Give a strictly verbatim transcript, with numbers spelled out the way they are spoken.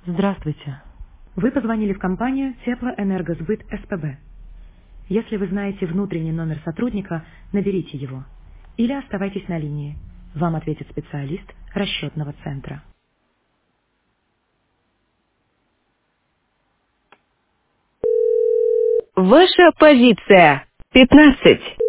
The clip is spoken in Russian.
Здравствуйте. Вы позвонили в компанию Теплоэнергосбыт СПБ. Если вы знаете внутренний номер сотрудника, наберите его. Или оставайтесь на линии. Вам ответит специалист расчетного центра. Ваша позиция. пятнадцать.